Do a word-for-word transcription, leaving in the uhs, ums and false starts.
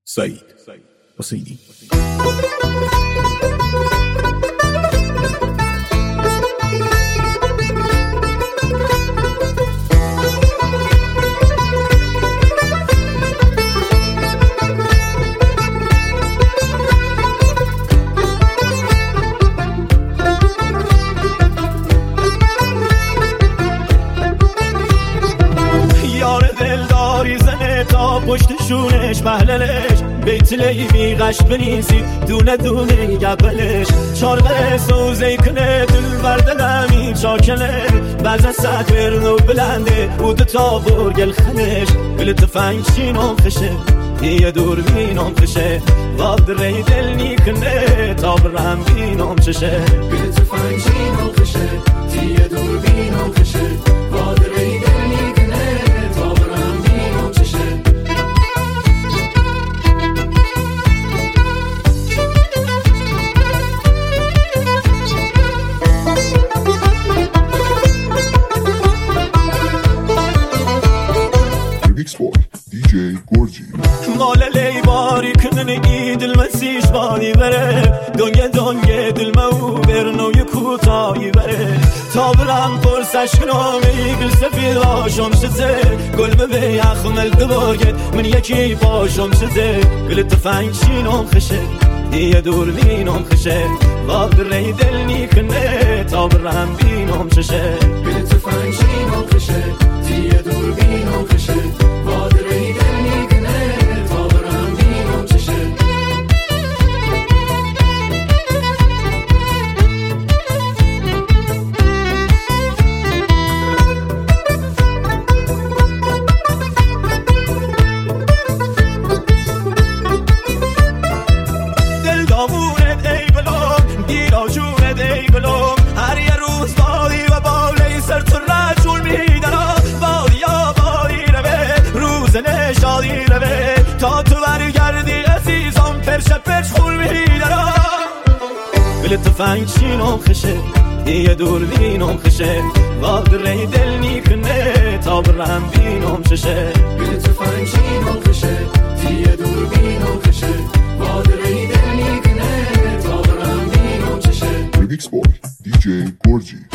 سعید حسینی. پشت شونش محللش بیت لیوی قشت بنیسید دونه دونه گبلش چارقه سوزه کنه دل بردلمی چاکنه بعضا ساعت برنو بلنده بود تا برگل خنش گل تفنگ چینم خشه یه دور بینم خشه واد ری دل نیکنه تا برم بینم چشه گل تفنگ چینم خشه یه دور بینم خشه واد ری دل نیکنه تا برم بینم چشه دی جی گورجی مال لی باری کنن اید المسیش بانی بره دنگه دنگه دل مو برنوی کوتایی بره تا برم پرسش کنم ای گل سفید باشم شده گل به یخمل دباگه من یکی باشم شده گل تفنگ چینم خشه یه دور بینم خشه واد ری دل نیکنه تا برم بینم چشه گل تفنگ چینم خشه یه دور بینم خشه واد ری دل نیکنه تا برم بینم چشه دل دامونت ای گلم گیرا جونت ای گلم هر یه روز بادی و بالی سر تو رجول میدنم بادی یا بادی روه روزنه شادی روه تا تو برگردی عزیزم پرش پرش خول میدنم گل تفنگ چینم خشه یه دور بینم خشه واد ری دل نیکنه تا برم بینم چشه گل تفنگ چینم خشه یه دور بینم خشه واد ری دل نیکنه تا برم بینم چشه ریمیکس بای دی جی گورجی.